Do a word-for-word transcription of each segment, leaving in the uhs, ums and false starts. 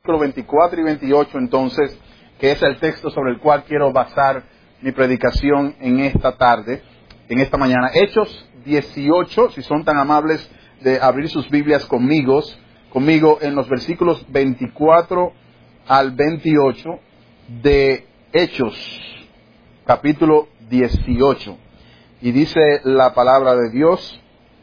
veinticuatro y veintiocho, entonces, que es el texto sobre el cual quiero basar mi predicación en esta tarde, en esta mañana. Hechos dieciocho, si son tan amables de abrir sus Biblias conmigo, conmigo en los versículos veinticuatro al veintiocho de Hechos, capítulo dieciocho. Y dice la palabra de Dios: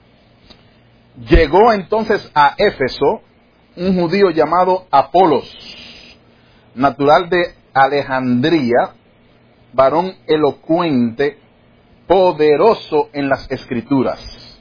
llegó entonces a Éfeso un judío llamado Apolos, natural de Alejandría, varón elocuente, poderoso en las Escrituras.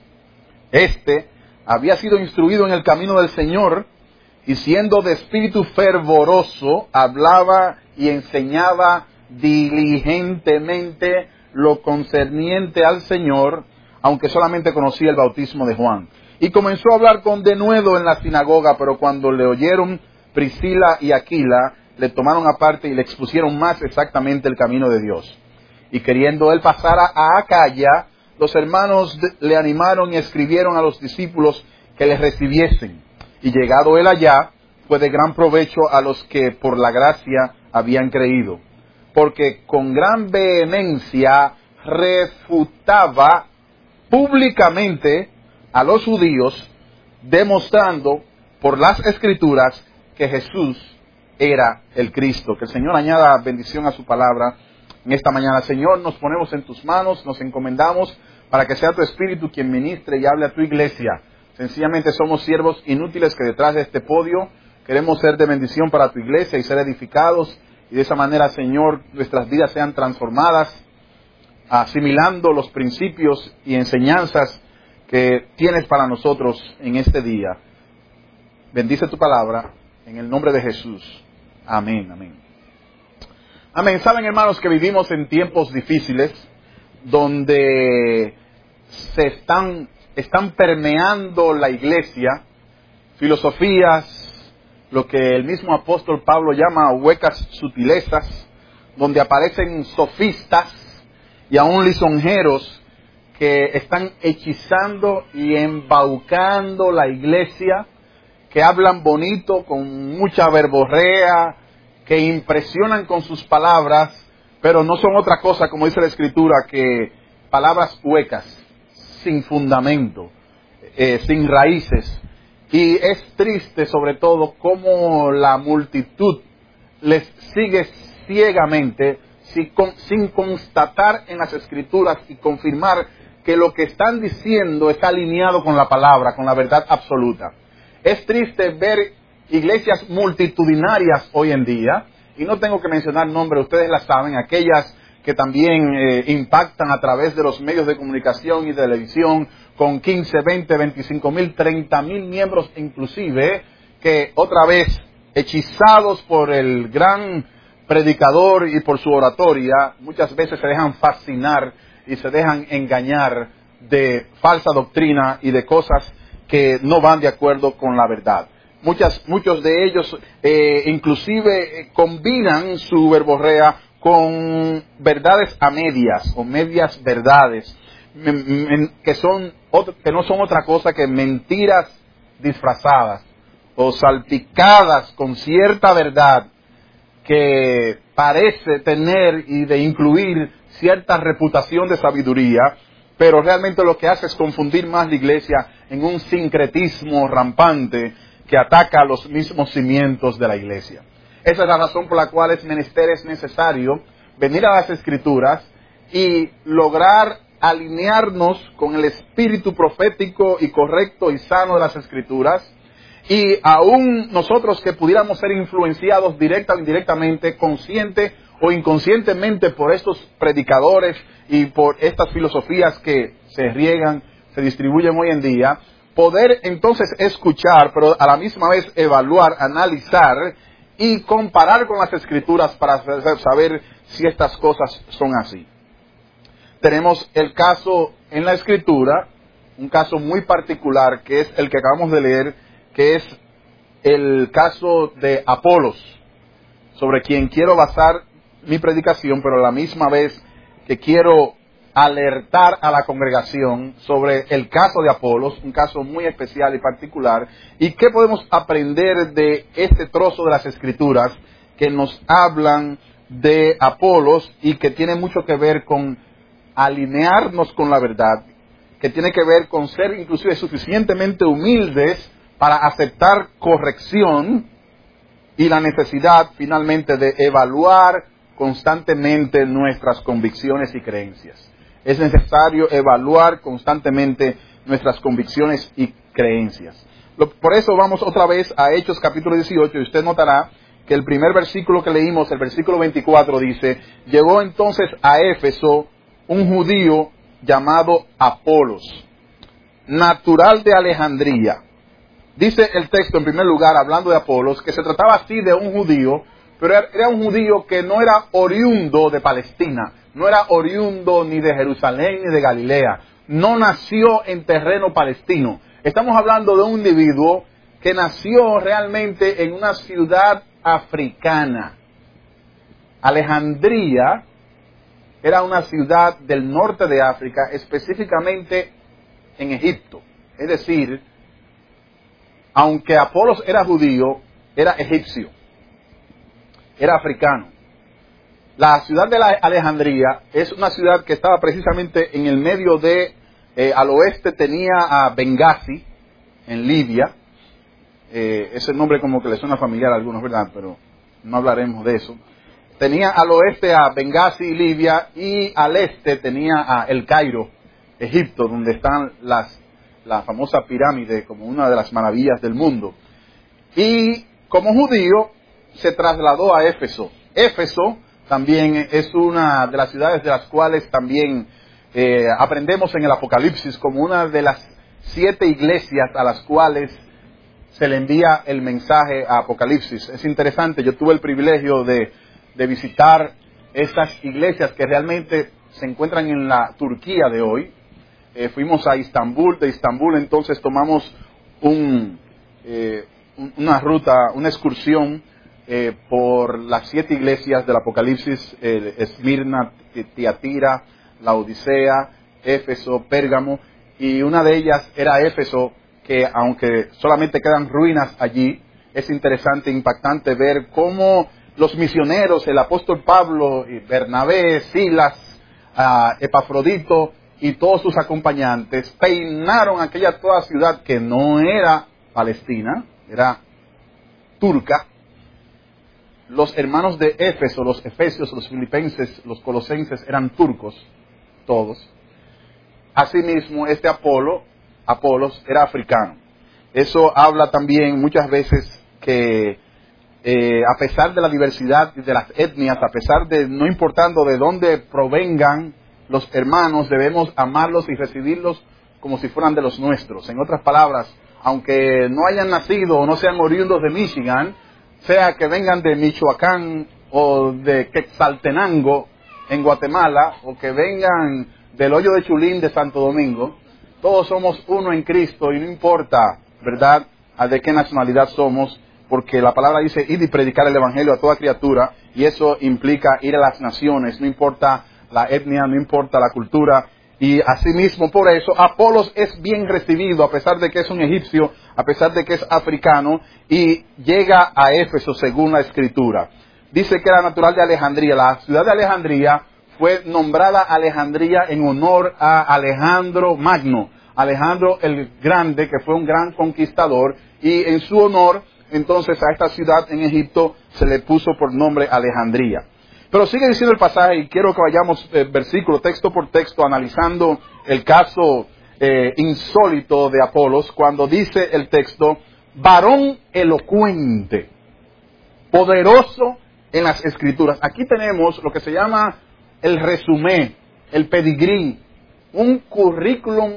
Este había sido instruido en el camino del Señor, y siendo de espíritu fervoroso, hablaba y enseñaba diligentemente lo concerniente al Señor, aunque solamente conocía el bautismo de Juan. Y comenzó a hablar con denuedo en la sinagoga, pero cuando le oyeron Priscila y Aquila, le tomaron aparte y le expusieron más exactamente el camino de Dios. Y queriendo él pasar a Acaya, los hermanos le animaron y escribieron a los discípulos que les recibiesen. Y llegado él allá, fue de gran provecho a los que por la gracia habían creído, porque con gran vehemencia refutaba públicamente a los judíos, demostrando por las Escrituras que Jesús era el Cristo. Que el Señor añada bendición a su palabra en esta mañana. Señor, nos ponemos en tus manos, nos encomendamos para que sea tu Espíritu quien ministre y hable a tu iglesia. Sencillamente somos siervos inútiles que detrás de este podio queremos ser de bendición para tu iglesia y ser edificados, y de esa manera, Señor, nuestras vidas sean transformadas, asimilando los principios y enseñanzas que tienes para nosotros en este día. Bendice tu palabra en el nombre de Jesús. Amén, amén. Amén. Saben, hermanos, que vivimos en tiempos difíciles donde se están, están permeando la iglesia filosofías, lo que el mismo apóstol Pablo llama huecas sutilezas, donde aparecen sofistas y aún lisonjeros que están hechizando y embaucando la iglesia, que hablan bonito, con mucha verborrea, que impresionan con sus palabras, pero no son otra cosa, como dice la Escritura, que palabras huecas, sin fundamento, eh, sin raíces. Y es triste sobre todo cómo la multitud les sigue ciegamente, sin, con, sin constatar en las Escrituras y confirmar que lo que están diciendo está alineado con la palabra, con la verdad absoluta. Es triste ver iglesias multitudinarias hoy en día, y no tengo que mencionar nombres, ustedes las saben, aquellas que también eh, impactan a través de los medios de comunicación y de televisión, con quince, veinte, veinticinco mil, treinta mil miembros inclusive, que otra vez, hechizados por el gran predicador y por su oratoria, muchas veces se dejan fascinar y se dejan engañar de falsa doctrina y de cosas que no van de acuerdo con la verdad. Muchas, muchos de ellos eh, inclusive eh, combinan su verborrea con verdades a medias o medias verdades, que son que no son otra cosa que mentiras disfrazadas o salpicadas con cierta verdad que parece tener y de incluir cierta reputación de sabiduría, pero realmente lo que hace es confundir más la iglesia en un sincretismo rampante que ataca los mismos cimientos de la iglesia. Esa es la razón por la cual es menester, es necesario venir a las Escrituras y lograr alinearnos con el espíritu profético y correcto y sano de las Escrituras, y aún nosotros que pudiéramos ser influenciados directa o indirectamente, consciente o inconscientemente por estos predicadores y por estas filosofías que se riegan, se distribuyen hoy en día, poder entonces escuchar, pero a la misma vez evaluar, analizar y comparar con las Escrituras para saber si estas cosas son así. Tenemos el caso en la Escritura, un caso muy particular, que es el que acabamos de leer, que es el caso de Apolos, sobre quien quiero basar mi predicación, pero a la misma vez que quiero alertar a la congregación sobre el caso de Apolos, un caso muy especial y particular, y qué podemos aprender de este trozo de las Escrituras que nos hablan de Apolos y que tiene mucho que ver con alinearnos con la verdad, que tiene que ver con ser inclusive suficientemente humildes para aceptar corrección y la necesidad finalmente de evaluar constantemente nuestras convicciones y creencias. Es necesario evaluar constantemente nuestras convicciones y creencias. Por eso vamos otra vez a Hechos capítulo dieciocho, y usted notará que el primer versículo que leímos, el versículo veinticuatro, dice: llegó entonces a Éfeso un judío llamado Apolos, natural de Alejandría. Dice el texto en primer lugar, hablando de Apolos, que se trataba así de un judío, pero era un judío que no era oriundo de Palestina, no era oriundo ni de Jerusalén ni de Galilea, no nació en terreno palestino. Estamos hablando de un individuo que nació realmente en una ciudad africana. Alejandría era una ciudad del norte de África, específicamente en Egipto. Es decir, aunque Apolos era judío, era egipcio, era africano. La ciudad de la Alejandría es una ciudad que estaba precisamente en el medio de, eh, al oeste tenía a Bengasi, en Libia. Eh, ese nombre como que le suena familiar a algunos, ¿verdad? Pero no hablaremos de eso. Tenía al oeste a Bengasi, Libia, y al este tenía a El Cairo, Egipto, donde están las, la famosa pirámide como una de las maravillas del mundo. Y como judío se trasladó a Éfeso. Éfeso también es una de las ciudades de las cuales también eh, aprendemos en el Apocalipsis como una de las siete iglesias a las cuales se le envía el mensaje a Apocalipsis. Es interesante, yo tuve el privilegio de, de visitar estas iglesias que realmente se encuentran en la Turquía de hoy. Eh, fuimos a Istambul, de Istambul entonces tomamos un, eh, un, una ruta, una excursión eh, por las siete iglesias del Apocalipsis, eh, Esmirna, Tiatira, Laodicea, Éfeso, Pérgamo, y una de ellas era Éfeso, que aunque solamente quedan ruinas allí, es interesante, impactante ver cómo los misioneros, el apóstol Pablo, y Bernabé, Silas, uh, Epafrodito y todos sus acompañantes peinaron aquella toda ciudad que no era palestina, era turca. Los hermanos de Éfeso, los efesios, los filipenses, los colosenses eran turcos, todos. Asimismo, este Apolo, Apolos era africano. Eso habla también muchas veces que eh, a pesar de la diversidad de las etnias, a pesar de no importando de dónde provengan los hermanos, debemos amarlos y recibirlos como si fueran de los nuestros. En otras palabras, aunque no hayan nacido o no sean oriundos de Michigan, sea que vengan de Michoacán o de Quetzaltenango en Guatemala, o que vengan del hoyo de Chulín de Santo Domingo, todos somos uno en Cristo y no importa, ¿verdad?, a de qué nacionalidad somos, porque la palabra dice ir y predicar el evangelio a toda criatura, y eso implica ir a las naciones, no importa la etnia, no importa la cultura, y asimismo por eso Apolos es bien recibido, a pesar de que es un egipcio, a pesar de que es africano, y llega a Éfeso según la Escritura. Dice que era natural de Alejandría. La ciudad de Alejandría fue nombrada Alejandría en honor a Alejandro Magno, Alejandro el Grande, que fue un gran conquistador, y en su honor, entonces, a esta ciudad en Egipto se le puso por nombre Alejandría. Pero sigue diciendo el pasaje, y quiero que vayamos eh, versículo, texto por texto, analizando el caso eh, insólito de Apolos, cuando dice el texto: varón elocuente, poderoso en las Escrituras. Aquí tenemos lo que se llama el resumen, el pedigrí, un currículum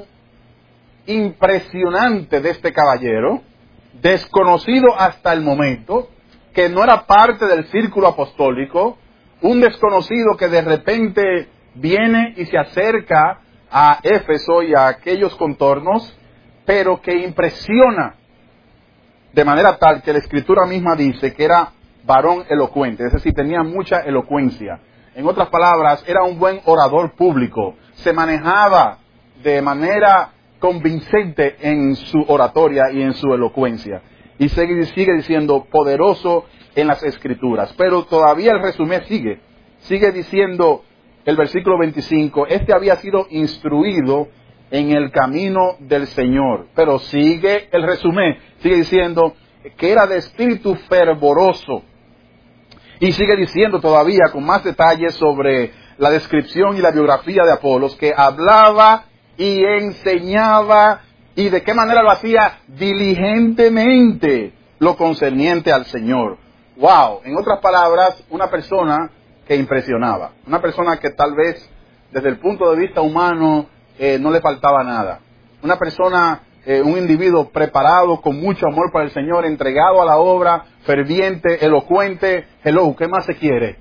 impresionante de este caballero, desconocido hasta el momento, que no era parte del círculo apostólico, un desconocido que de repente viene y se acerca a Éfeso y a aquellos contornos, pero que impresiona de manera tal que la Escritura misma dice que era varón elocuente, es decir, tenía mucha elocuencia. En otras palabras, era un buen orador público. Se manejaba de manera convincente en su oratoria y en su elocuencia. Y sigue, sigue diciendo, poderoso en las Escrituras. Pero todavía el resumen sigue. Sigue diciendo el versículo veinticinco, este había sido instruido en el camino del Señor. Pero sigue el resumen, sigue diciendo que era de espíritu fervoroso. Y sigue diciendo todavía con más detalles sobre la descripción y la biografía de Apolos, que hablaba y enseñaba, y de qué manera lo hacía, diligentemente, lo concerniente al Señor. Wow, en otras palabras, una persona que impresionaba, una persona que tal vez desde el punto de vista humano eh, no le faltaba nada, una persona, eh, un individuo preparado, con mucho amor para el Señor, entregado a la obra, ferviente, elocuente. Hello, ¿qué más se quiere?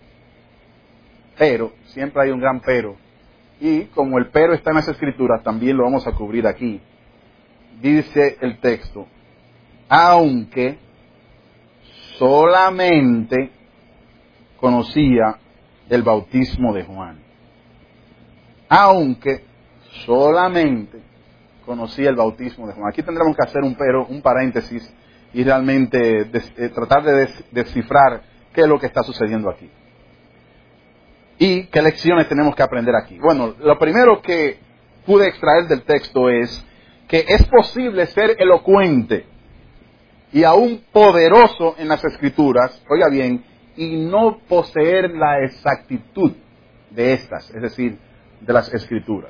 Pero, siempre hay un gran pero, y como el pero está en las Escrituras, también lo vamos a cubrir aquí. Dice el texto, aunque solamente conocía el bautismo de Juan. Aunque solamente conocía el bautismo de Juan. Aquí tendremos que hacer un pero, un paréntesis, y realmente des, eh, tratar de des, descifrar qué es lo que está sucediendo aquí. Y qué lecciones tenemos que aprender aquí. Bueno, lo primero que pude extraer del texto es que es posible ser elocuente y aún poderoso en las Escrituras, oiga bien, y no poseer la exactitud de estas, es decir, de las Escrituras.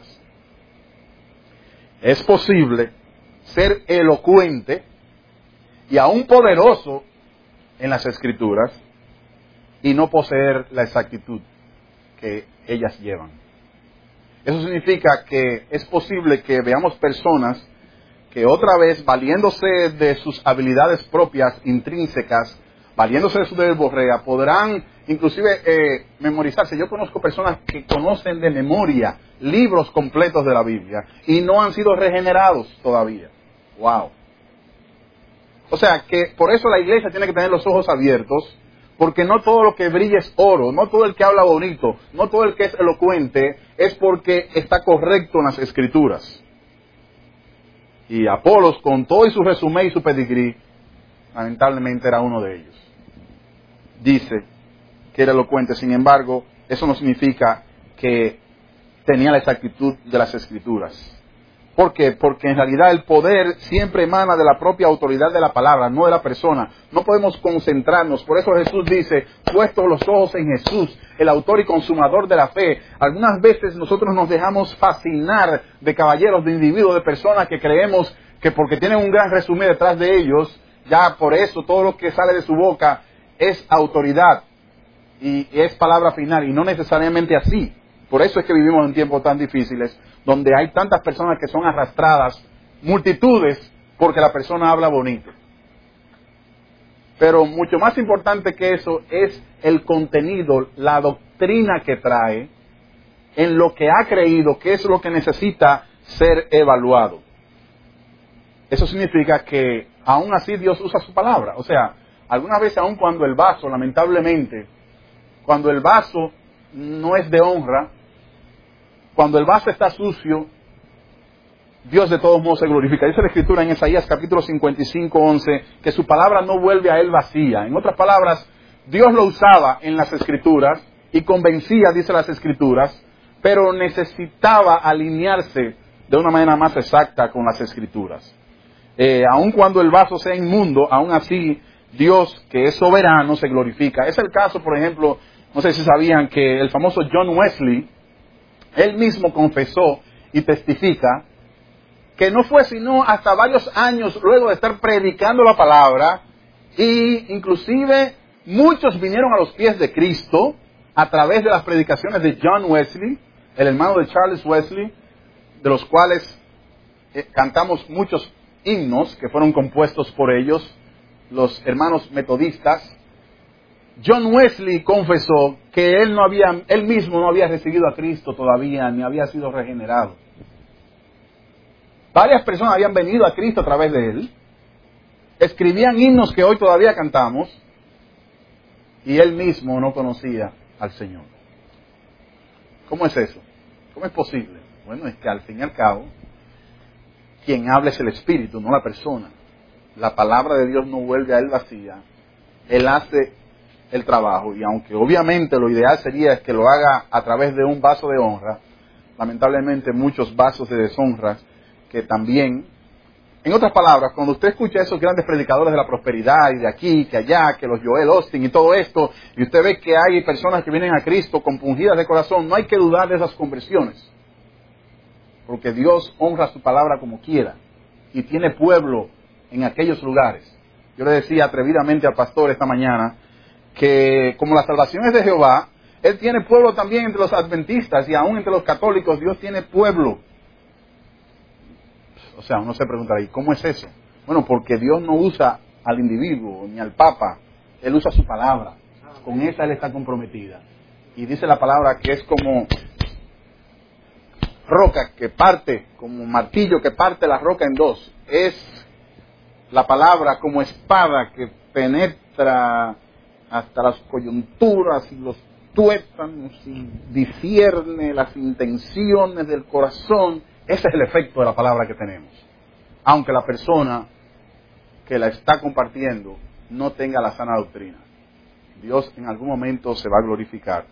Es posible ser elocuente y aún poderoso en las Escrituras y no poseer la exactitud que ellas llevan. Eso significa que es posible que veamos personas que otra vez, valiéndose de sus habilidades propias, intrínsecas, valiéndose de su verborrea, podrán inclusive eh, memorizarse. Yo conozco personas que conocen de memoria libros completos de la Biblia y no han sido regenerados todavía. ¡Wow! O sea que por eso la iglesia tiene que tener los ojos abiertos, porque no todo lo que brilla es oro, no todo el que habla bonito, no todo el que es elocuente es porque está correcto en las Escrituras. Y Apolos, con todo y su resumen y su pedigrí, lamentablemente era uno de ellos. Dice que era elocuente, sin embargo, eso no significa que tenía la exactitud de las Escrituras. ¿Por qué? Porque en realidad el poder siempre emana de la propia autoridad de la palabra, no de la persona. No podemos concentrarnos. Por eso Jesús dice, puestos los ojos en Jesús, el autor y consumador de la fe. Algunas veces nosotros nos dejamos fascinar de caballeros, de individuos, de personas que creemos que porque tienen un gran resumen detrás de ellos, ya por eso todo lo que sale de su boca es autoridad y es palabra final, y no necesariamente así. Por eso es que vivimos en tiempos tan difíciles, donde hay tantas personas que son arrastradas, multitudes, porque la persona habla bonito. Pero mucho más importante que eso es el contenido, la doctrina que trae, en lo que ha creído, que es lo que necesita ser evaluado. Eso significa que aún así Dios usa su palabra. O sea, algunas veces aún cuando el vaso, lamentablemente, cuando el vaso no es de honra, cuando el vaso está sucio, Dios de todos modos se glorifica. Dice la Escritura en Isaías capítulo cincuenta y cinco, once, que su palabra no vuelve a él vacía. En otras palabras, Dios lo usaba en las Escrituras y convencía, dice las Escrituras, pero necesitaba alinearse de una manera más exacta con las Escrituras. Eh, aun cuando el vaso sea inmundo, aún así Dios, que es soberano, se glorifica. Es el caso, por ejemplo, no sé si sabían que el famoso John Wesley, él mismo confesó y testifica que no fue sino hasta varios años luego de estar predicando la palabra, y inclusive muchos vinieron a los pies de Cristo a través de las predicaciones de John Wesley, el hermano de Charles Wesley, de los cuales eh, cantamos muchos himnos que fueron compuestos por ellos, los hermanos metodistas. John Wesley confesó que él no había, él mismo no había recibido a Cristo todavía, ni había sido regenerado. Varias personas habían venido a Cristo a través de él, escribían himnos que hoy todavía cantamos, y él mismo no conocía al Señor. ¿Cómo es eso? ¿Cómo es posible? Bueno, es que al fin y al cabo, quien habla es el Espíritu, no la persona. La palabra de Dios no vuelve a él vacía. Él hace el trabajo, y aunque obviamente lo ideal sería que lo haga a través de un vaso de honra, lamentablemente muchos vasos de deshonra que también, en otras palabras, cuando usted escucha a esos grandes predicadores de la prosperidad y de aquí, que allá, que los Joel Austin y todo esto, y usted ve que hay personas que vienen a Cristo compungidas de corazón, no hay que dudar de esas conversiones, porque Dios honra su palabra como quiera y tiene pueblo en aquellos lugares. Yo le decía atrevidamente al pastor esta mañana que como la salvación es de Jehová, Él tiene pueblo también entre los adventistas y aún entre los católicos. Dios tiene pueblo. O sea, uno se preguntará, ¿y cómo es eso? Bueno, porque Dios no usa al individuo ni al papa, Él usa su palabra. Con esa Él está comprometida. Y dice la palabra que es como roca que parte, como martillo que parte la roca en dos. Es la palabra como espada que penetra hasta las coyunturas y los tuétanos y discierne las intenciones del corazón. Ese es el efecto de la palabra que tenemos. Aunque la persona que la está compartiendo no tenga la sana doctrina, Dios en algún momento se va a glorificar.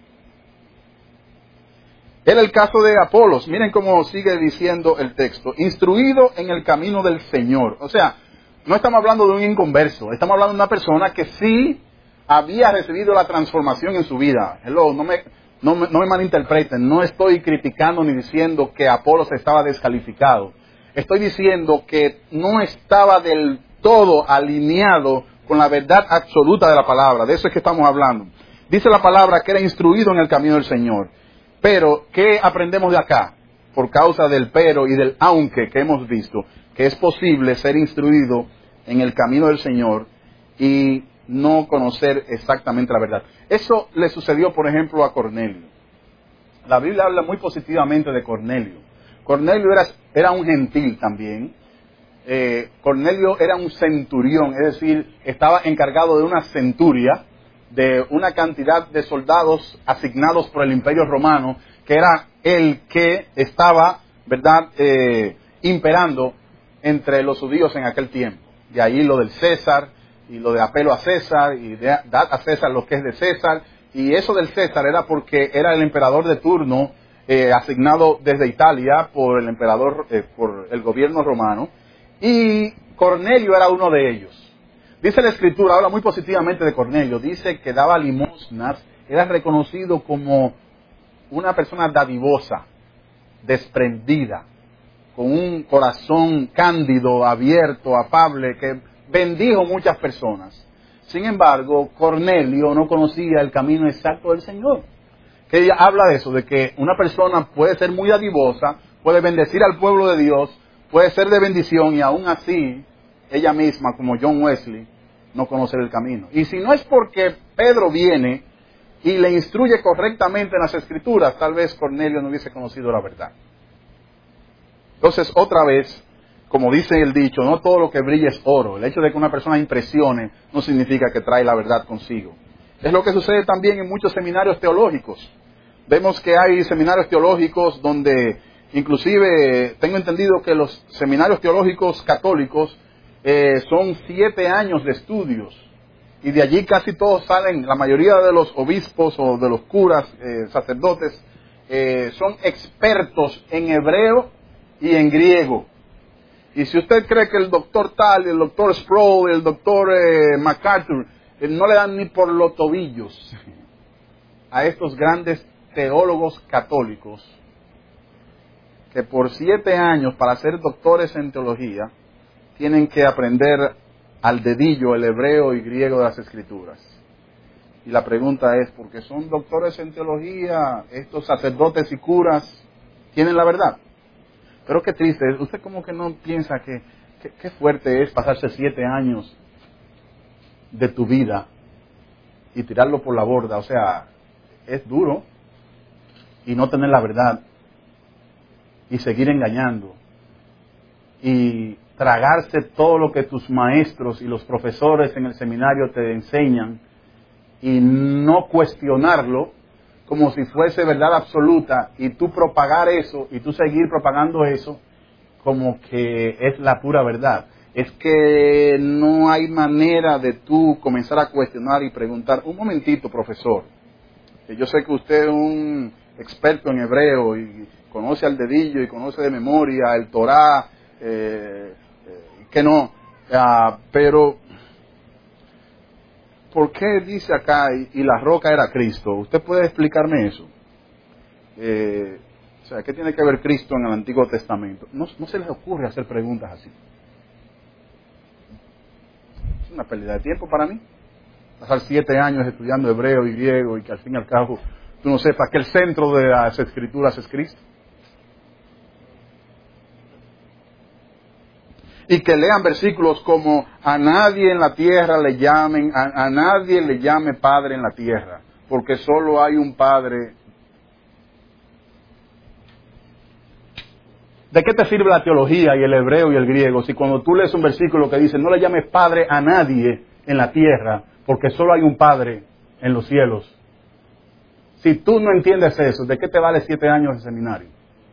Era el caso de Apolos. Miren cómo sigue diciendo el texto. Instruido en el camino del Señor. O sea, no estamos hablando de un inconverso. Estamos hablando de una persona que sí había recibido la transformación en su vida. Hello, no me, no me, no me malinterpreten. No estoy criticando ni diciendo que Apolos estaba descalificado. Estoy diciendo que no estaba del todo alineado con la verdad absoluta de la palabra. De eso es que estamos hablando. Dice la palabra que era instruido en el camino del Señor. Pero, ¿qué aprendemos de acá? Por causa del pero y del aunque que hemos visto, que es posible ser instruido en el camino del Señor y no conocer exactamente la verdad. Eso le sucedió, por ejemplo, a Cornelio. La Biblia habla muy positivamente de Cornelio. Cornelio era, era un gentil también. Eh, Cornelio era un centurión, es decir, estaba encargado de una centuria, de una cantidad de soldados asignados por el Imperio Romano, que era el que estaba, ¿verdad?, eh, imperando entre los judíos en aquel tiempo. De ahí lo del César, y lo de apelo a César, y de, dad a César lo que es de César. Y eso del César era porque era el emperador de turno, eh, asignado desde Italia por el emperador, eh, por el gobierno romano. Y Cornelio era uno de ellos. Dice la Escritura, habla muy positivamente de Cornelio, dice que daba limosnas, era reconocido como una persona dadivosa, desprendida, con un corazón cándido, abierto, afable, que bendijo muchas personas. Sin embargo, Cornelio no conocía el camino exacto del Señor. Que ella habla de eso, de que una persona puede ser muy dadivosa, puede bendecir al pueblo de Dios, puede ser de bendición y aún así, ella misma, como John Wesley, no conocer el camino. Y si no es porque Pedro viene y le instruye correctamente en las Escrituras, tal vez Cornelio no hubiese conocido la verdad. Entonces, otra vez, como dice el dicho, no todo lo que brilla es oro. El hecho de que una persona impresione no significa que trae la verdad consigo. Es lo que sucede también en muchos seminarios teológicos. Vemos que hay seminarios teológicos donde, inclusive, tengo entendido que los seminarios teológicos católicos eh, son siete años de estudios. Y de allí casi todos salen, la mayoría de los obispos o de los curas, eh, sacerdotes, eh, son expertos en hebreo y en griego. Y si usted cree que el doctor tal, el doctor Sproul, el doctor eh, MacArthur, eh, no le dan ni por los tobillos a estos grandes teólogos católicos, que por siete años, para ser doctores en teología, tienen que aprender al dedillo el hebreo y griego de las Escrituras. Y la pregunta es, ¿por qué son doctores en teología, estos sacerdotes y curas tienen la verdad? Pero qué triste, usted como que no piensa que, que, qué fuerte es pasarse siete años de tu vida y tirarlo por la borda. O sea, es duro y no tener la verdad y seguir engañando y tragarse todo lo que tus maestros y los profesores en el seminario te enseñan y no cuestionarlo, como si fuese verdad absoluta, y tú propagar eso, y tú seguir propagando eso, como que es la pura verdad. Es que no hay manera de tú comenzar a cuestionar y preguntar, un momentito, profesor, que yo sé que usted es un experto en hebreo y conoce al dedillo y conoce de memoria el Torá, eh, eh, que no, uh, pero ¿por qué dice acá y, y la roca era Cristo? ¿Usted puede explicarme eso? Eh, o sea, ¿qué tiene que ver Cristo en el Antiguo Testamento? No, no se les ocurre hacer preguntas así. Es una pérdida de tiempo para mí. Pasar siete años estudiando hebreo y griego y que al fin y al cabo tú no sepas que el centro de las escrituras es Cristo. Y que lean versículos como a nadie en la tierra le llamen, a, a nadie le llame Padre en la tierra, porque solo hay un Padre. ¿De qué te sirve la teología y el hebreo y el griego si cuando tú lees un versículo que dice no le llames Padre a nadie en la tierra, porque solo hay un Padre en los cielos? Si tú no entiendes eso, ¿de qué te vale siete años de seminario?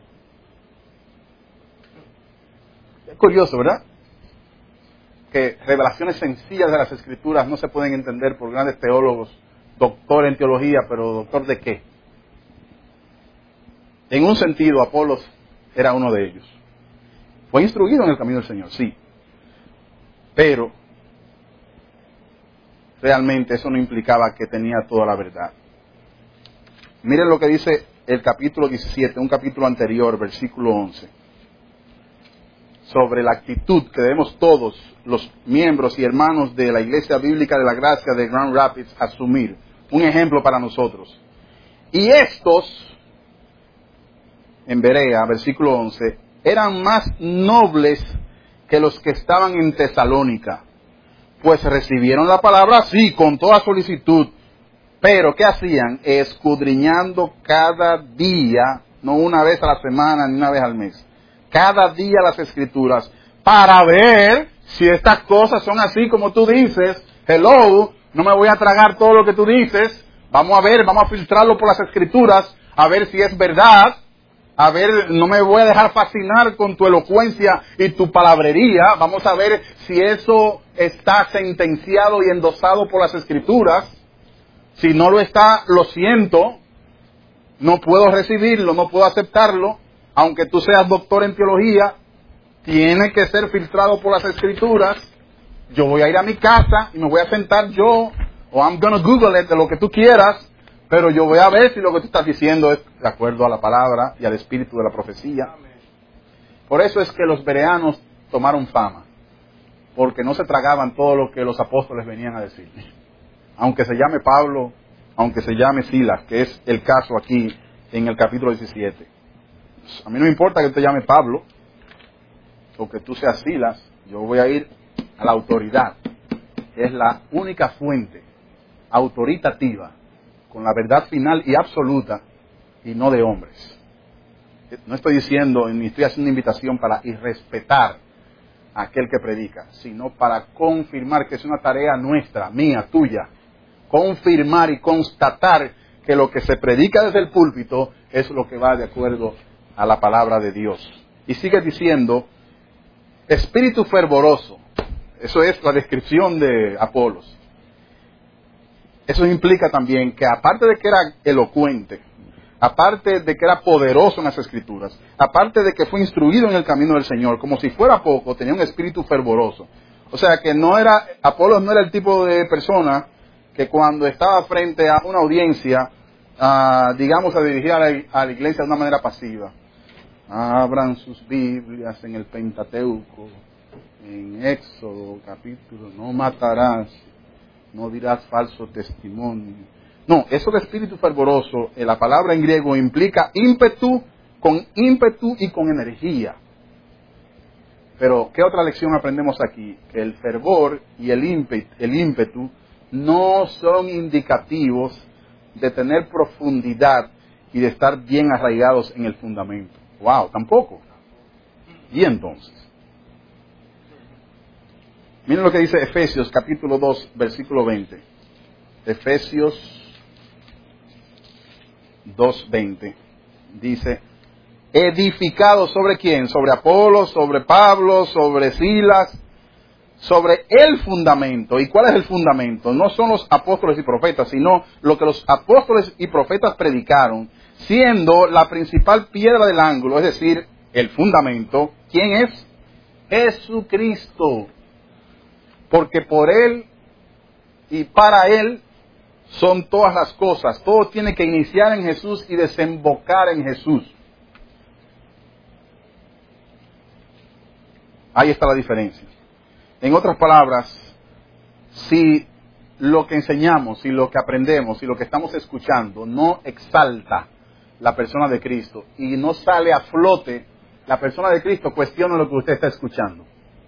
Es curioso, ¿verdad? Que revelaciones sencillas de las Escrituras no se pueden entender por grandes teólogos, doctor en teología, pero doctor ¿de qué? En un sentido, Apolos era uno de ellos. Fue instruido en el camino del Señor, sí. Pero realmente eso no implicaba que tenía toda la verdad. Miren lo que dice el capítulo diecisiete, un capítulo anterior, versículo once. Sobre la actitud que debemos todos los miembros y hermanos de la Iglesia Bíblica de la Gracia de Grand Rapids asumir. Un ejemplo para nosotros. Y estos, en Berea, versículo once, eran más nobles que los que estaban en Tesalónica, pues recibieron la palabra, sí, con toda solicitud, pero ¿qué hacían? Escudriñando cada día, no una vez a la semana ni una vez al mes, cada día las Escrituras, para ver si estas cosas son así como tú dices. Hello, no me voy a tragar todo lo que tú dices, vamos a ver, vamos a filtrarlo por las Escrituras, a ver si es verdad. A ver, no me voy a dejar fascinar con tu elocuencia y tu palabrería. Vamos a ver si eso está sentenciado y endosado por las Escrituras. Si no lo está, lo siento. No puedo recibirlo, no puedo aceptarlo. Aunque tú seas doctor en teología, tiene que ser filtrado por las Escrituras. Yo voy a ir a mi casa y me voy a sentar yo, o I'm gonna Google it, de lo que tú quieras. Pero yo voy a ver si lo que tú estás diciendo es de acuerdo a la palabra y al espíritu de la profecía. Por eso es que los bereanos tomaron fama, porque no se tragaban todo lo que los apóstoles venían a decir. Aunque se llame Pablo, aunque se llame Silas, que es el caso aquí en el capítulo diecisiete. A mí no me importa que te llame Pablo, o que tú seas Silas, yo voy a ir a la autoridad, que es la única fuente autoritativa, con la verdad final y absoluta, y no de hombres. No estoy diciendo, ni estoy haciendo una invitación para irrespetar a aquel que predica, sino para confirmar que es una tarea nuestra, mía, tuya, confirmar y constatar que lo que se predica desde el púlpito es lo que va de acuerdo a la palabra de Dios. Y sigue diciendo, espíritu fervoroso, eso es la descripción de Apolos. Eso implica también que aparte de que era elocuente, aparte de que era poderoso en las Escrituras, aparte de que fue instruido en el camino del Señor, como si fuera poco, tenía un espíritu fervoroso. O sea que no era, Apolos no era el tipo de persona que cuando estaba frente a una audiencia, uh, digamos, a dirigir a la, a la iglesia de una manera pasiva. Abran sus Biblias en el Pentateuco, en Éxodo, capítulo, no matarás. No dirás falso testimonio. No, eso de espíritu fervoroso, eh, la palabra en griego implica ímpetu, con ímpetu y con energía. Pero, ¿qué otra lección aprendemos aquí? Que el fervor y el ímpetu, el ímpetu no son indicativos de tener profundidad y de estar bien arraigados en el fundamento. ¡Wow! Tampoco. ¿Y entonces? Miren lo que dice Efesios capítulo dos, versículo veinte. Efesios dos veinte. Dice, edificado ¿sobre quién? Sobre Apolos, sobre Pablo, sobre Silas, sobre el fundamento. ¿Y cuál es el fundamento? No son los apóstoles y profetas, sino lo que los apóstoles y profetas predicaron, siendo la principal piedra del ángulo, es decir, el fundamento. ¿Quién es? Jesucristo. Porque por Él y para Él son todas las cosas. Todo tiene que iniciar en Jesús y desembocar en Jesús. Ahí está la diferencia. En otras palabras, si lo que enseñamos, si lo que aprendemos, si lo que estamos escuchando no exalta la persona de Cristo y no sale a flote la persona de Cristo, cuestiona lo que usted está escuchando.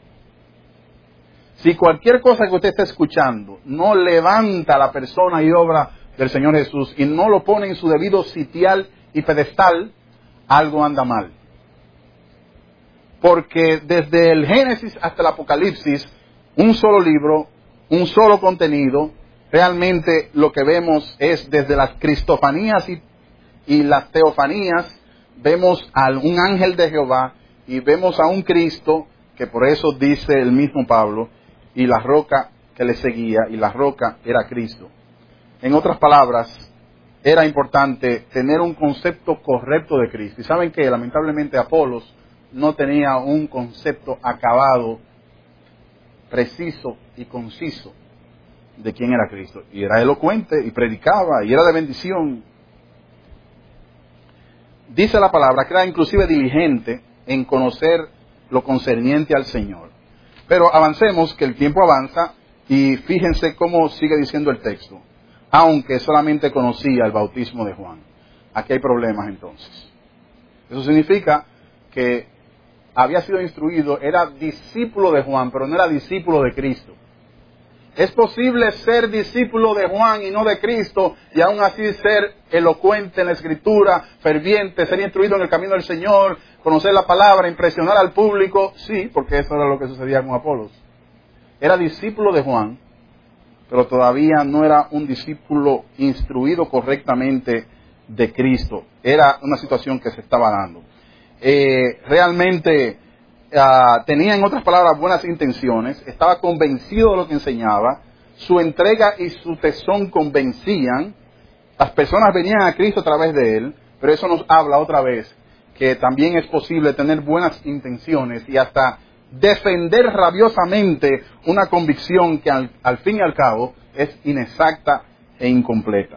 Si cualquier cosa que usted está escuchando no levanta la persona y obra del Señor Jesús y no lo pone en su debido sitial y pedestal, algo anda mal. Porque desde el Génesis hasta el Apocalipsis, un solo libro, un solo contenido, realmente lo que vemos es desde las cristofanías y, y las teofanías, vemos a un ángel de Jehová y vemos a un Cristo, que por eso dice el mismo Pablo, y la roca que le seguía, y la roca era Cristo. En otras palabras, era importante tener un concepto correcto de Cristo. Y saben que lamentablemente Apolos no tenía un concepto acabado, preciso y conciso de quién era Cristo. Y era elocuente y predicaba y era de bendición. Dice la palabra que era inclusive diligente en conocer lo concerniente al Señor. Pero avancemos, que el tiempo avanza, y fíjense cómo sigue diciendo el texto. Aunque solamente conocía el bautismo de Juan. Aquí hay problemas entonces. Eso significa que había sido instruido, era discípulo de Juan, pero no era discípulo de Cristo. Es posible ser discípulo de Juan y no de Cristo, y aún así ser elocuente en la Escritura, ferviente, ser instruido en el camino del Señor, conocer la palabra, impresionar al público. Sí, porque eso era lo que sucedía con Apolos. Era discípulo de Juan, pero todavía no era un discípulo instruido correctamente de Cristo. Era una situación que se estaba dando. Eh, realmente uh, tenía, en otras palabras, buenas intenciones, estaba convencido de lo que enseñaba, su entrega y su tesón convencían, las personas venían a Cristo a través de él, pero eso nos habla otra vez que también es posible tener buenas intenciones y hasta defender rabiosamente una convicción que al, al fin y al cabo es inexacta e incompleta.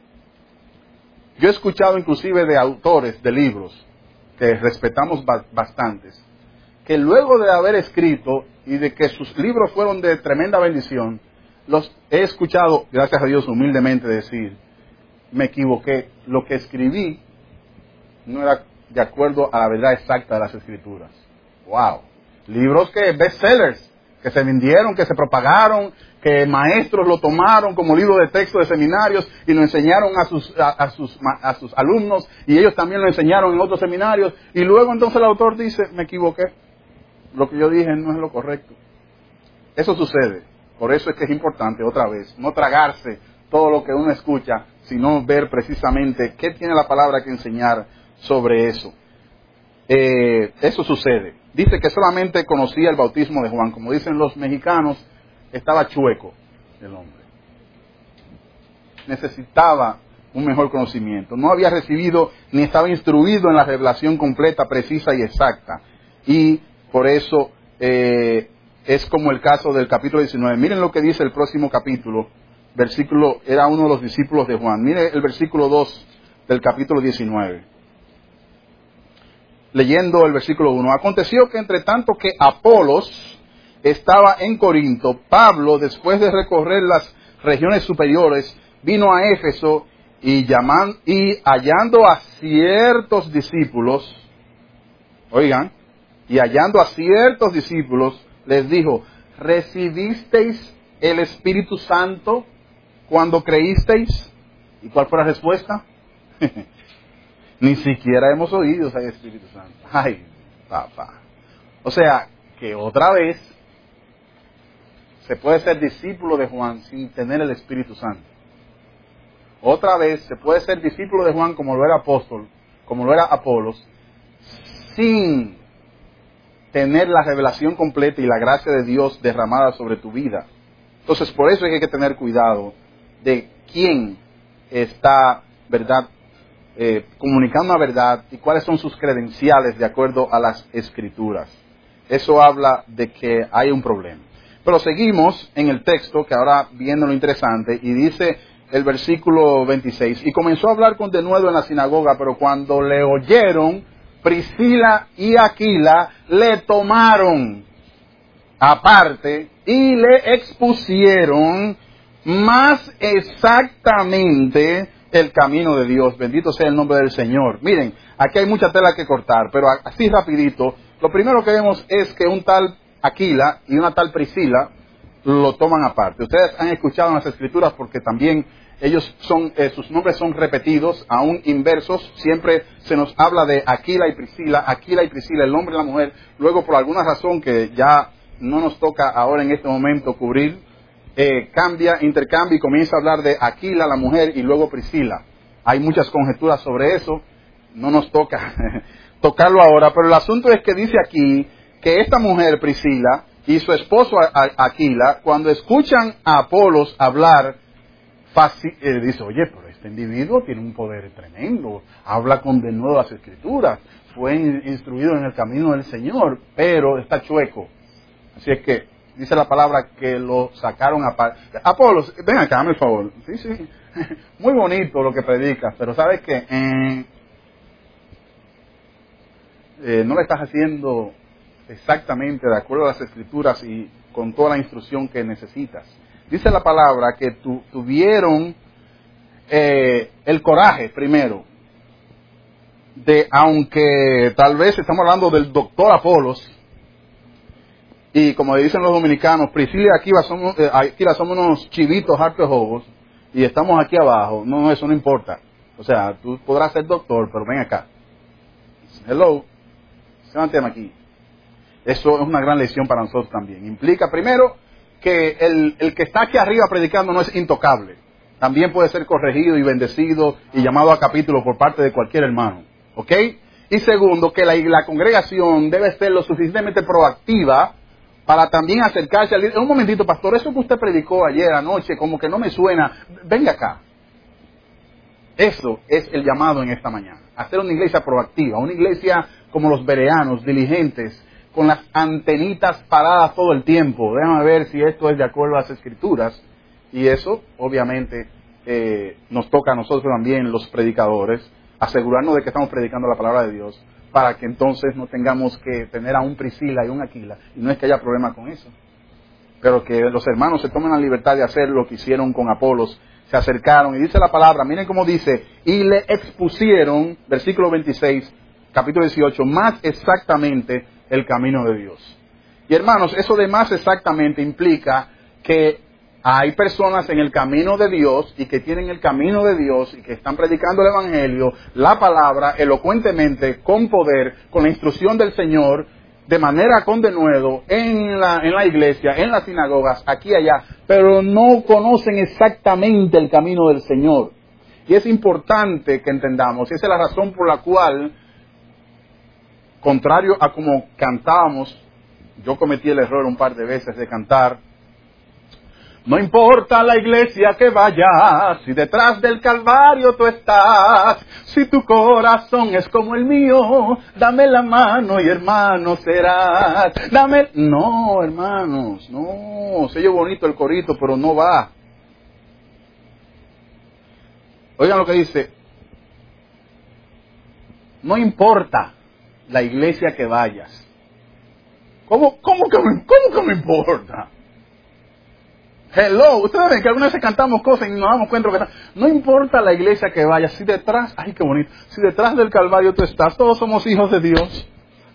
Yo he escuchado inclusive de autores de libros que respetamos bastantes, que luego de haber escrito y de que sus libros fueron de tremenda bendición, los he escuchado, gracias a Dios, humildemente decir, me equivoqué, lo que escribí no era de acuerdo a la verdad exacta de las Escrituras. ¡Wow! Libros que, bestsellers, que se vendieron, que se propagaron, que maestros lo tomaron como libro de texto de seminarios y lo enseñaron a sus, a, a, sus, a sus alumnos, y ellos también lo enseñaron en otros seminarios, y luego entonces el autor dice, me equivoqué, lo que yo dije no es lo correcto. Eso sucede. Por eso es que es importante, otra vez, no tragarse todo lo que uno escucha, sino ver precisamente qué tiene la palabra que enseñar sobre eso. Eh, eso sucede. Dice que solamente conocía el bautismo de Juan. Como dicen los mexicanos, estaba chueco el hombre. Necesitaba un mejor conocimiento. No había recibido ni estaba instruido en la revelación completa, precisa y exacta. Y por eso eh, es como el caso del capítulo diecinueve. Miren lo que dice el próximo capítulo. Versículo, era uno de los discípulos de Juan. Miren el versículo dos del capítulo diecinueve. Leyendo el versículo uno. Aconteció que entre tanto que Apolos estaba en Corinto, Pablo, después de recorrer las regiones superiores, vino a Éfeso y, llaman, y hallando a ciertos discípulos, oigan, y hallando a ciertos discípulos, les dijo, ¿recibisteis el Espíritu Santo cuando creísteis? ¿Y cuál fue la respuesta? Ni siquiera hemos oído ese Espíritu Santo. Ay, papá. O sea, que otra vez se puede ser discípulo de Juan sin tener el Espíritu Santo. Otra vez, se puede ser discípulo de Juan como lo era apóstol, como lo era Apolos, sin tener la revelación completa y la gracia de Dios derramada sobre tu vida. Entonces, por eso hay que tener cuidado de quién está, ¿verdad?, eh, comunicando la verdad y cuáles son sus credenciales de acuerdo a las Escrituras. Eso habla de que hay un problema. Pero seguimos en el texto, que ahora viene lo interesante, y dice el versículo veintiséis, y comenzó a hablar con denuedo en la sinagoga, pero cuando le oyeron, Priscila y Aquila le tomaron aparte y le expusieron más exactamente el camino de Dios. Bendito sea el nombre del Señor. Miren, aquí hay mucha tela que cortar, pero así rapidito, lo primero que vemos es que un tal Aquila y una tal Priscila lo toman aparte. Ustedes han escuchado en las Escrituras porque también ellos son, eh, sus nombres son repetidos, aún inversos. Siempre se nos habla de Aquila y Priscila, Aquila y Priscila, el hombre y la mujer. Luego, por alguna razón que ya no nos toca ahora en este momento cubrir, eh, cambia, intercambia y comienza a hablar de Aquila, la mujer, y luego Priscila. Hay muchas conjeturas sobre eso, no nos toca tocarlo ahora, pero el asunto es que dice aquí que esta mujer, Priscila, y su esposo Aquila, cuando escuchan a Apolos hablar, Fácil, eh, dice, oye, pero este individuo tiene un poder tremendo, habla con de nuevo las Escrituras, fue in, instruido en el camino del Señor, pero está chueco. Así es que dice la palabra que lo sacaron a par. Apolos, ven acá, dame el favor. Sí, sí, muy bonito lo que predicas, pero sabes que eh, eh, no le estás haciendo exactamente de acuerdo a las Escrituras y con toda la instrucción que necesitas. Dice la palabra que tu, tuvieron eh, el coraje, primero, de, aunque tal vez estamos hablando del doctor Apolos, y como dicen los dominicanos, Priscila y Aquila somos, eh, Aquila somos unos chivitos hartos y estamos aquí abajo. No, no, eso no importa. O sea, tú podrás ser doctor, pero ven acá. Hello, levanteme aquí. Eso es una gran lección para nosotros también. Implica, primero, que el, el que está aquí arriba predicando no es intocable. También puede ser corregido y bendecido y llamado a capítulo por parte de cualquier hermano. ¿Ok? Y segundo, que la, la congregación debe ser lo suficientemente proactiva para también acercarse al líder. Un momentito, pastor, eso que usted predicó ayer anoche, como que no me suena. Venga acá. Eso es el llamado en esta mañana. Hacer una iglesia proactiva, una iglesia como los bereanos, diligentes, con las antenitas paradas todo el tiempo. Déjame ver si esto es de acuerdo a las Escrituras. Y eso, obviamente, eh, nos toca a nosotros también, los predicadores, asegurarnos de que estamos predicando la palabra de Dios, para que entonces no tengamos que tener a un Priscila y un Aquila. Y no es que haya problema con eso, pero que los hermanos se tomen la libertad de hacer lo que hicieron con Apolos. Se acercaron y dice la palabra, miren cómo dice, y le expusieron, versículo veintiséis, capítulo dieciocho, más exactamente el camino de Dios. Y hermanos, eso de más exactamente implica que hay personas en el camino de Dios y que tienen el camino de Dios y que están predicando el Evangelio, la palabra, elocuentemente, con poder, con la instrucción del Señor, de manera con denuedo, en la, en la iglesia, en las sinagogas, aquí y allá, pero no conocen exactamente el camino del Señor. Y es importante que entendamos, y esa es la razón por la cual, contrario a como cantábamos, yo cometí el error un par de veces de cantar, no importa la iglesia que vayas, si detrás del Calvario tú estás, si tu corazón es como el mío, dame la mano y hermano serás. Dame, no, hermanos, no, se oye bonito el corito, pero no va. Oigan lo que dice, no importa la iglesia que vayas. ¿Cómo, cómo que me, cómo que me importa? Hello, ustedes ven que algunas veces cantamos cosas y nos damos cuenta que no importa la iglesia que vayas, si detrás, ay qué bonito, si detrás del Calvario tú estás, todos somos hijos de Dios.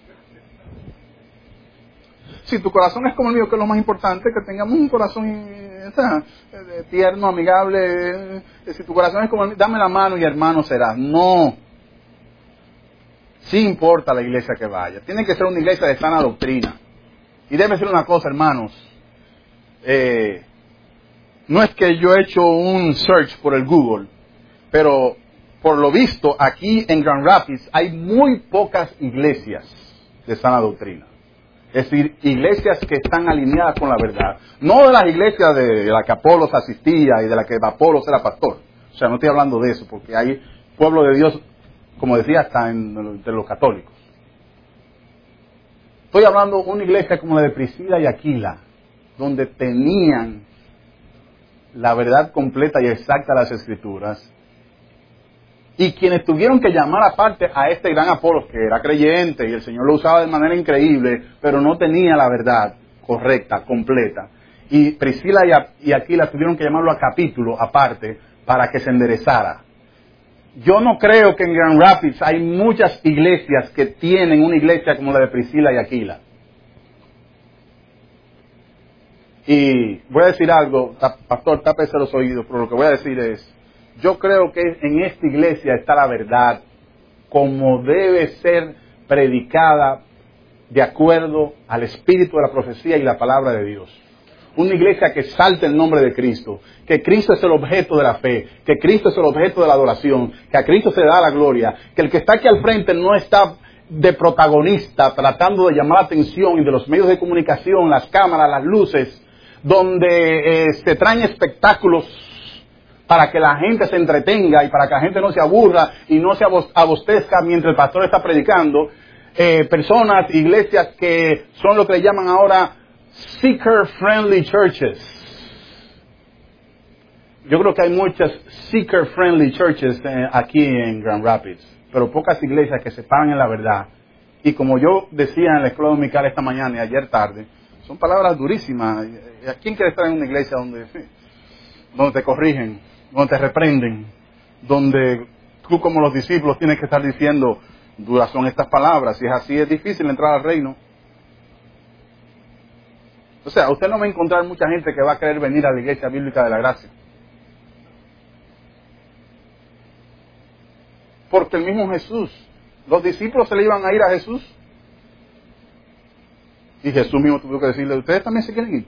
Si tu corazón es como el mío, que es lo más importante, que tengamos un corazón eh, eh, tierno, amigable, eh, si tu corazón es como el mío, dame la mano y hermano serás. No. Sí importa la iglesia que vaya. Tiene que ser una iglesia de sana doctrina. Y debe ser una cosa, hermanos. Eh, no es que yo he hecho un search por el Google pero por lo visto aquí en Grand Rapids hay muy pocas iglesias de sana doctrina. Es decir, iglesias que están alineadas con la verdad. No de las iglesias de la que Apolos asistía y de la que Apolos era pastor. O sea, no estoy hablando de eso, porque hay pueblo de Dios, como decía, hasta entre los católicos. Estoy hablando de una iglesia como la de Priscila y Aquila, donde tenían la verdad completa y exacta de las Escrituras, y quienes tuvieron que llamar aparte a este gran Apolos, que era creyente, y el Señor lo usaba de manera increíble, pero no tenía la verdad correcta, completa. Y Priscila y Aquila tuvieron que llamarlo a capítulo aparte para que se enderezara. Yo no creo que en Grand Rapids hay muchas iglesias que tienen una iglesia como la de Priscila y Aquila. Y voy a decir algo, pastor, tápese los oídos, pero lo que voy a decir es, yo creo que en esta iglesia está la verdad como debe ser predicada de acuerdo al espíritu de la profecía y la palabra de Dios. Una iglesia que salte el nombre de Cristo, que Cristo es el objeto de la fe, que Cristo es el objeto de la adoración, que a Cristo se le da la gloria, que el que está aquí al frente no está de protagonista tratando de llamar la atención y de los medios de comunicación, las cámaras, las luces, donde eh, se traen espectáculos para que la gente se entretenga y para que la gente no se aburra y no se abostezca mientras el pastor está predicando. Eh, personas, iglesias que son lo que le llaman ahora seeker-friendly churches. Yo creo que hay muchas seeker-friendly churches eh, aquí en Grand Rapids, pero pocas iglesias que se paran en la verdad. Y como yo decía en la escuela dominical esta mañana y ayer tarde, son palabras durísimas. ¿A quién quiere estar en una iglesia donde, donde te corrigen, donde te reprenden, donde tú como los discípulos tienes que estar diciendo, duras son estas palabras? Si es así, es difícil entrar al reino. O sea, usted no va a encontrar mucha gente que va a querer venir a la iglesia bíblica de la gracia. Porque el mismo Jesús, los discípulos se le iban a ir a Jesús. Y Jesús mismo tuvo que decirle, ¿ustedes también se quieren ir?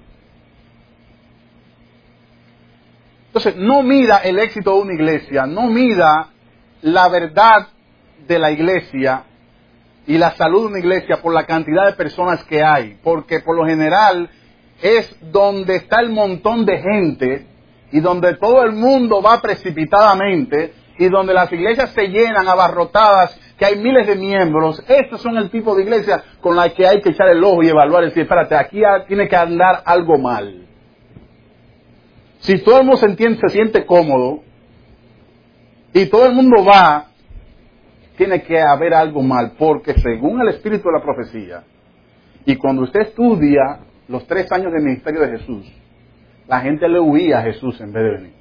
Entonces, no mida el éxito de una iglesia, no mida la verdad de la iglesia y la salud de una iglesia por la cantidad de personas que hay. Porque por lo general es donde está el montón de gente y donde todo el mundo va precipitadamente y donde las iglesias se llenan abarrotadas, que hay miles de miembros. Estos son el tipo de iglesias con las que hay que echar el ojo y evaluar y decir, espérate, aquí tiene que andar algo mal. Si todo el mundo se, entiende, se siente cómodo y todo el mundo va, tiene que haber algo mal, porque según el espíritu de la profecía, y cuando usted estudia los tres años del ministerio de Jesús, la gente le huía a Jesús en vez de venir.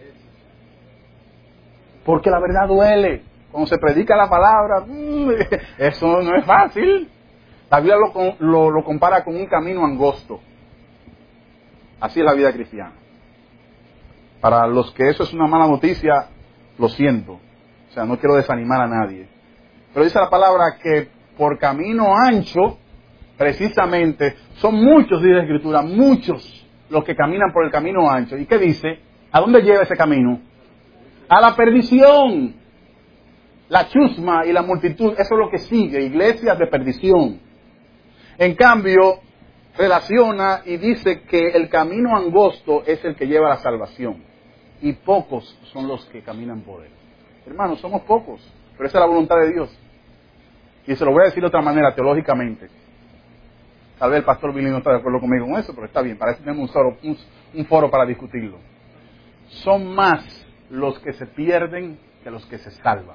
Porque la verdad duele. Cuando se predica la palabra, eso no es fácil. La Biblia lo, lo, lo compara con un camino angosto. Así es la vida cristiana. Para los que eso es una mala noticia, lo siento. O sea, no quiero desanimar a nadie. Pero dice la palabra que por camino ancho, precisamente, son muchos, dice la Escritura, muchos los que caminan por el camino ancho. ¿Y qué dice? ¿A dónde lleva ese camino? A la perdición. La chusma y la multitud, eso es lo que sigue, iglesias de perdición. En cambio, relaciona y dice que el camino angosto es el que lleva a la salvación. Y pocos son los que caminan por él. Hermanos, somos pocos, pero esa es la voluntad de Dios. Y se lo voy a decir de otra manera, teológicamente. Tal vez el pastor Billy no está de acuerdo conmigo con eso, pero está bien, para eso tenemos un foro, un, un foro para discutirlo. Son más los que se pierden que los que se salvan.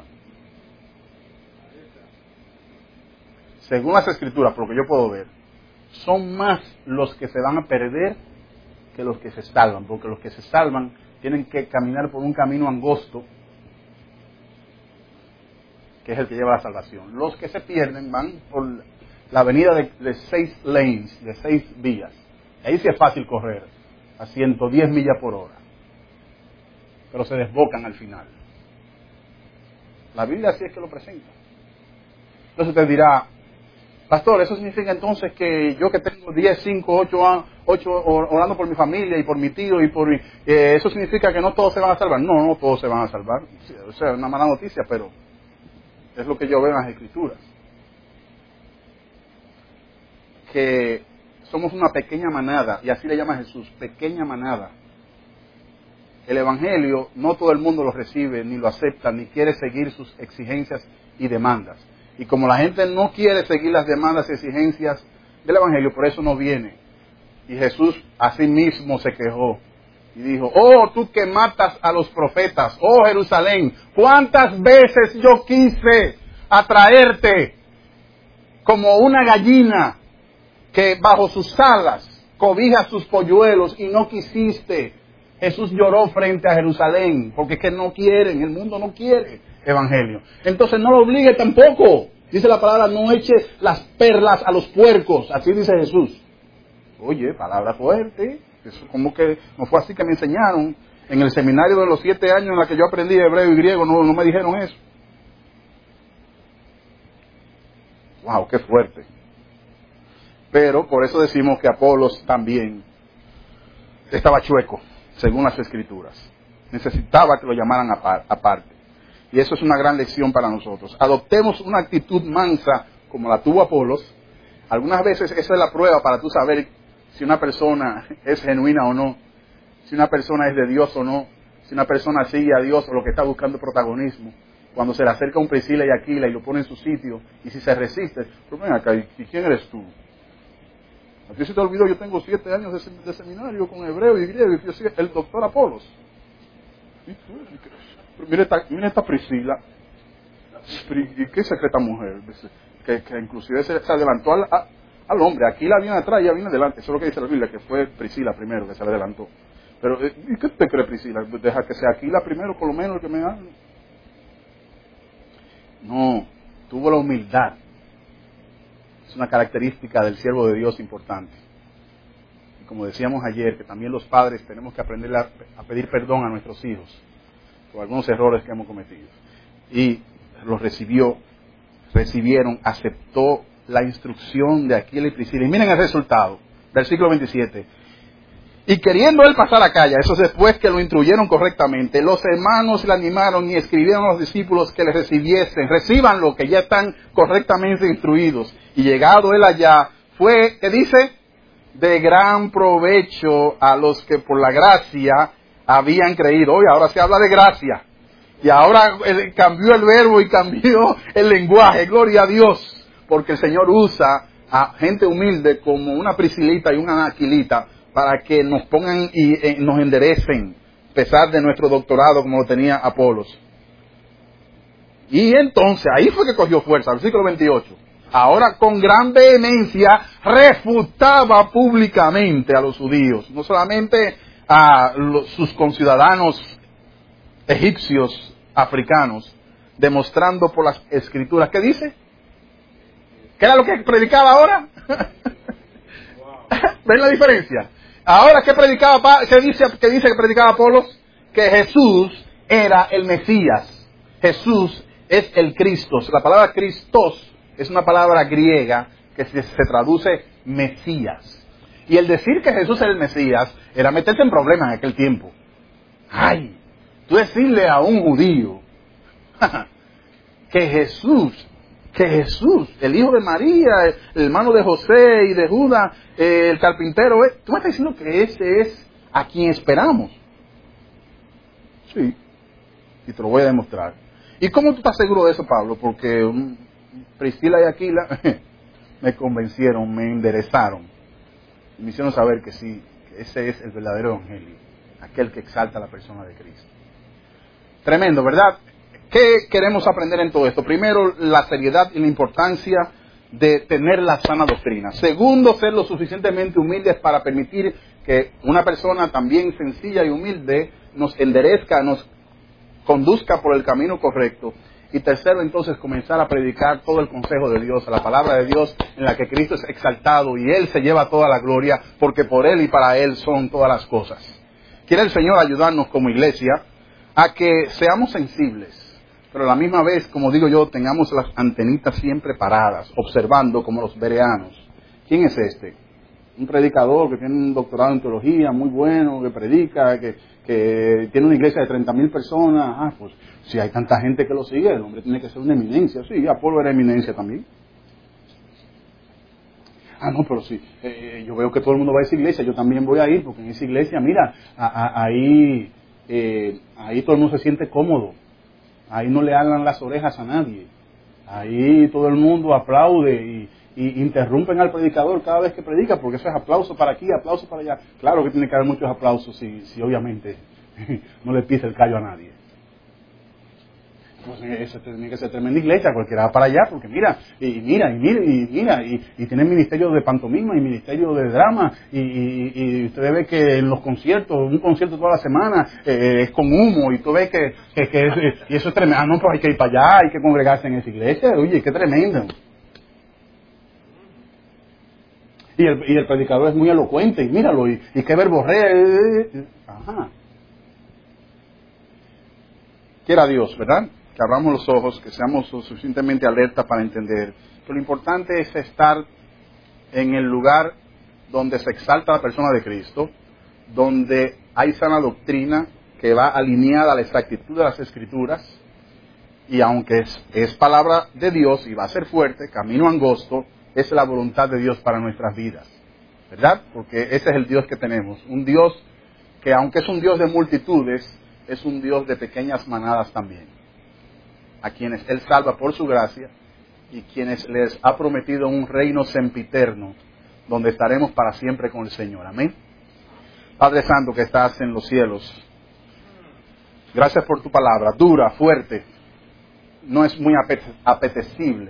Según las Escrituras, por lo que yo puedo ver, son más los que se van a perder que los que se salvan, porque los que se salvan tienen que caminar por un camino angosto, que es el que lleva a la salvación. Los que se pierden van por la avenida de, de seis lanes, de seis vías. Ahí sí es fácil correr a ciento diez millas por hora, pero se desbocan al final. La Biblia así es que lo presenta. Entonces usted dirá, Pastor, eso significa entonces que yo que tengo diez, cinco, ocho orando por mi familia y por mi tío y por mi, eh, eso significa que no todos se van a salvar. No, no todos se van a salvar. O sea, es una mala noticia, pero es lo que yo veo en las Escrituras. Que somos una pequeña manada, y así le llama Jesús, pequeña manada. El Evangelio no todo el mundo lo recibe, ni lo acepta, ni quiere seguir sus exigencias y demandas. Y como la gente no quiere seguir las demandas y exigencias del Evangelio, por eso no viene. Y Jesús a sí mismo se quejó y dijo, oh, tú que matas a los profetas, oh Jerusalén, ¿cuántas veces yo quise atraerte como una gallina que bajo sus alas cobija sus polluelos y no quisiste? Jesús lloró frente a Jerusalén, porque es que no quieren, el mundo no quiere evangelio. Entonces no lo obligue tampoco. Dice la palabra, no eche las perlas a los puercos, así dice Jesús. Oye, palabra fuerte. Eso como que no fue así que me enseñaron. En el seminario de los siete años en la que yo aprendí hebreo y griego, no, no me dijeron eso. Wow, qué fuerte. Pero por eso decimos que Apolos también estaba chueco, según las Escrituras. Necesitaba que lo llamaran aparte. Y eso es una gran lección para nosotros. Adoptemos una actitud mansa como la tuvo Apolos. Algunas veces esa es la prueba para tú saber si una persona es genuina o no, si una persona es de Dios o no, si una persona sigue a Dios o lo que está buscando protagonismo. Cuando se le acerca un Priscila y Aquila y lo pone en su sitio, y si se resiste, pero ven acá, ¿y quién eres tú? A ti se te olvidó, yo tengo siete años de, de seminario con hebreo y griego, y yo soy el doctor Apolos. Pero mira esta, mira esta Priscila, ¿y qué secreta mujer? Que, que inclusive se, se adelantó al, a, al hombre. Aquila viene atrás, ella viene adelante. Eso es lo que dice la Biblia, que fue Priscila primero que se le adelantó. Pero, ¿y qué te cree Priscila? Deja que sea Aquila primero, por lo menos, el que me hable. No, tuvo la humildad. Es una característica del siervo de Dios importante. Y como decíamos ayer, que también los padres tenemos que aprender a, a pedir perdón a nuestros hijos por algunos errores que hemos cometido. Y los recibió, recibieron, aceptó la instrucción de Aquila y Priscila. Y miren el resultado, versículo veintisiete. Y queriendo él pasar a Acaya, eso después que lo instruyeron correctamente, los hermanos le animaron y escribieron a los discípulos que le recibiesen, recibanlo, que ya están correctamente instruidos. Y llegado él allá, fue, ¿qué dice? De gran provecho a los que por la gracia habían creído. Hoy ahora se habla de gracia. Y ahora el, cambió el verbo y cambió el lenguaje. Gloria a Dios. Porque el Señor usa a gente humilde como una Priscilita y una Aquilita para que nos pongan y eh, nos enderecen, a pesar de nuestro doctorado como lo tenía Apolos. Y entonces, ahí fue que cogió fuerza, versículo veintiocho. Ahora con gran vehemencia refutaba públicamente a los judíos, no solamente a los, sus conciudadanos egipcios, africanos, demostrando por las escrituras. ¿Qué dice? ¿Qué era lo que predicaba ahora? ¿Ven la diferencia? Ahora, ¿qué predicaba? ¿Qué dice, qué dice que predicaba Apolos? Que Jesús era el Mesías. Jesús es el Cristo. La palabra Christos es una palabra griega que se, se traduce Mesías. Y el decir que Jesús era el Mesías era meterse en problemas en aquel tiempo. Ay, tú decirle a un judío que Jesús, que Jesús, el hijo de María, el hermano de José y de Judas, eh, el carpintero, eh, tú me estás diciendo que ese es a quien esperamos. Sí, y te lo voy a demostrar. ¿Y cómo tú estás seguro de eso, Pablo? Porque um, Priscila y Aquila me convencieron, me enderezaron, y me hicieron saber que sí, que ese es el verdadero evangelio, aquel que exalta a la persona de Cristo. Tremendo, ¿verdad? ¿Qué queremos aprender en todo esto? Primero, la seriedad y la importancia de tener la sana doctrina. Segundo, ser lo suficientemente humildes para permitir que una persona también sencilla y humilde nos enderezca, nos conduzca por el camino correcto. Y tercero, entonces, comenzar a predicar todo el consejo de Dios, la palabra de Dios en la que Cristo es exaltado y Él se lleva toda la gloria, porque por Él y para Él son todas las cosas. Quiere el Señor ayudarnos como iglesia a que seamos sensibles, pero a la misma vez, como digo yo, tengamos las antenitas siempre paradas, observando como los bereanos. ¿Quién es este? Un predicador que tiene un doctorado en teología muy bueno, que predica, que, que tiene una iglesia de treinta mil personas. Ah, pues si hay tanta gente que lo sigue, el hombre tiene que ser una eminencia. Sí, Apolo era eminencia también. Ah, no, pero sí, eh, yo veo que todo el mundo va a esa iglesia, yo también voy a ir, porque en esa iglesia, mira, a, a, ahí, eh, ahí todo el mundo se siente cómodo, ahí no le hablan las orejas a nadie, ahí todo el mundo aplaude y, y interrumpen al predicador cada vez que predica, porque eso es aplauso para aquí, aplauso para allá. Claro que tiene que haber muchos aplausos si, si obviamente no le pisa el callo a nadie. Pues eso tiene que ser tremenda iglesia, cualquiera va para allá, porque mira, y mira, y mira, y mira, y, y tiene ministerio de pantomima, y ministerio de drama, y, y, y usted ve que en los conciertos, un concierto toda la semana, eh, es con humo, y tú ves que, que, que es, y eso es tremendo. Ah, no, pues hay que ir para allá, hay que congregarse en esa iglesia, oye, qué tremendo. Y el, y el predicador es muy elocuente, y míralo, y, y qué verborrea, eh, ajá. Quiera Dios, ¿verdad? Que abramos los ojos, que seamos lo suficientemente alerta para entender que lo importante es estar en el lugar donde se exalta la persona de Cristo, donde hay sana doctrina que va alineada a la exactitud de las Escrituras, y aunque es, es palabra de Dios y va a ser fuerte, camino angosto, es la voluntad de Dios para nuestras vidas, ¿verdad? Porque ese es el Dios que tenemos, un Dios que aunque es un Dios de multitudes, es un Dios de pequeñas manadas también, a quienes Él salva por su gracia y quienes les ha prometido un reino sempiterno donde estaremos para siempre con el Señor. Amén. Padre Santo que estás en los cielos, gracias por tu palabra, dura, fuerte, no es muy apetecible,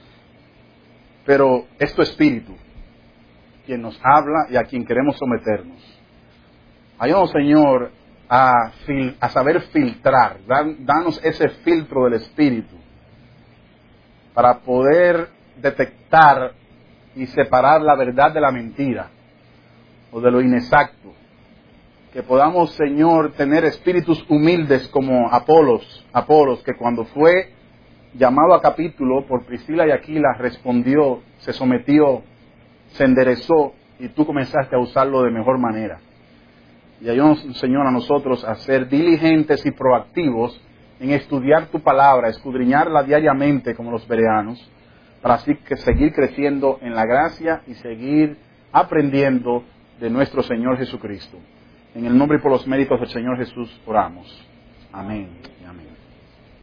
pero es tu Espíritu quien nos habla y a quien queremos someternos. Ayúdanos, Señor, A, fil, a saber filtrar, Dan, danos ese filtro del Espíritu para poder detectar y separar la verdad de la mentira o de lo inexacto. Que podamos, Señor, tener espíritus humildes como Apolos, Apolos, que cuando fue llamado a capítulo por Priscila y Aquila respondió, se sometió, se enderezó y tú comenzaste a usarlo de mejor manera. Y ayúdanos, Señor, a nosotros a ser diligentes y proactivos en estudiar tu palabra, escudriñarla diariamente como los bereanos, para así que seguir creciendo en la gracia y seguir aprendiendo de nuestro Señor Jesucristo. En el nombre y por los méritos del Señor Jesús oramos. Amén.